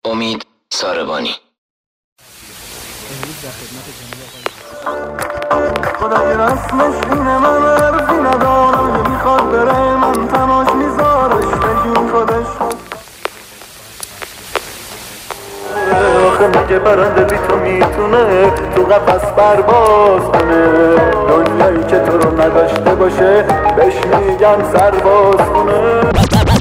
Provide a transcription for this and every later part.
امید ساربانی. خدای رسمش اینه، من عرضی ندارم، میخواد بره من تناش میذارش بگیم خودش. آخه مگه برنده بی تو میتونه تو قفس پرواز کنه؟ دنیایی که تو رو نداشته باشه بهش میگن سرباز کنه.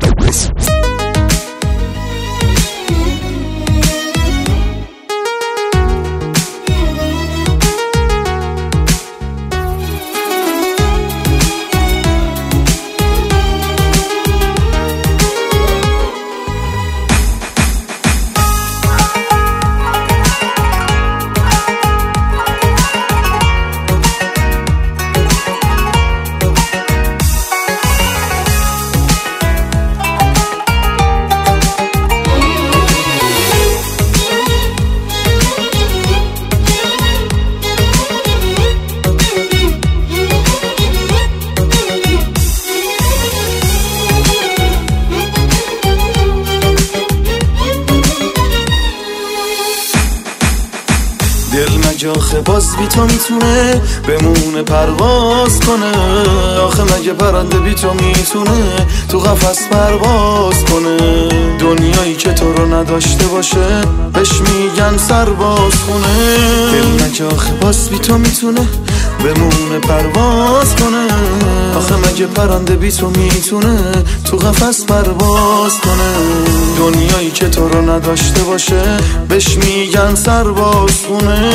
دل مگه آخه باز بی تو میتونه بمونه پرواز کنه؟ آخه مگه پرنده بی تو میتونه تو قفس پرواز کنه؟ دنیایی که تو رو نداشته باشه بهش میگن سرباز کنه. دل مگه آخه باز بی تو میتونه بمونه پرواز کنه؟ آخه مگه پرنده بی تو میتونه تو قفس پرواز کنه؟ دنیایی که تو رو نداشته باشه بهش میگن سرباز کنه.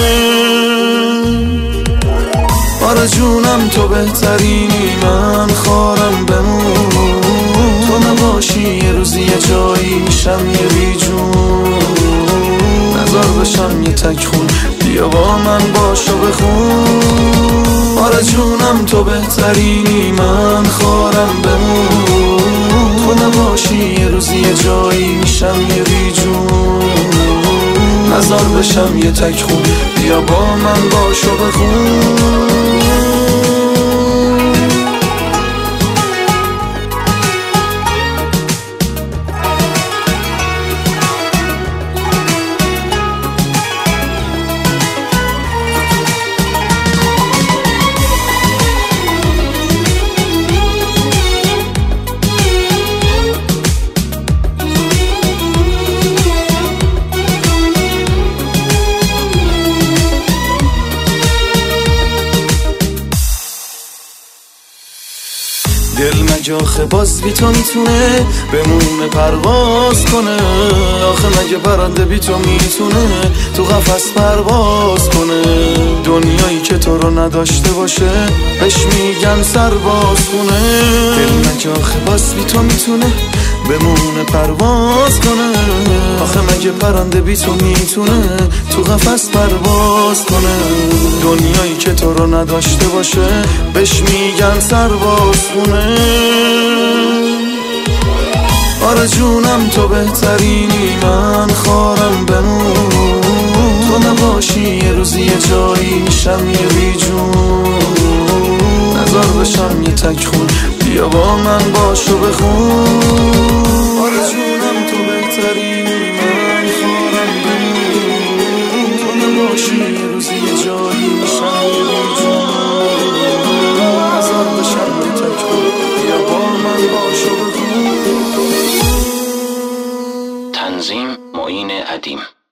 آره جونم تو بهترینی، من خارم بمون، تو نباشی یه روزی یه جایی میشم یه بیجون. نظر بشم یه تک خون، بیا با من باشو بخون. آره جونم تو بهترینی، من خارم بمون، تو نباشی یه روزی یه جایی میشم یه بیجون. نظر بشم یه تک خون، بیا با من باشو بخون. دل مگه آخه باز بی تو میتونه بمونه پرواز کنه؟ آخه مگه پرنده بی تو میتونه تو قفس پرواز کنه؟ دنیایی که تو رو نداشته باشه بهش میگن سرباز کنه. دل مگه آخه باز بی تو میتونه بمونه پرواز کنه؟ آخه مگه پرنده بی تو میتونه تو قفس پرواز کنه؟ دنیایی که تو رو نداشته باشه بهش میگن سرباز کنه. آره جونم تو بهترینی، من خارم بمون، تو نباشی یه روزی یه جایی میشم یه بیجون. نظر بشم یه تک خون، بیا با من باشو بخون. آره جونم تو بهترینی، من خارم بمون، تو نباشی یه روزی یه جایی میشم یه بیجون. نظر بشم یه تک خون، بیا با من باشو بخون. تنظیم معین عدیم.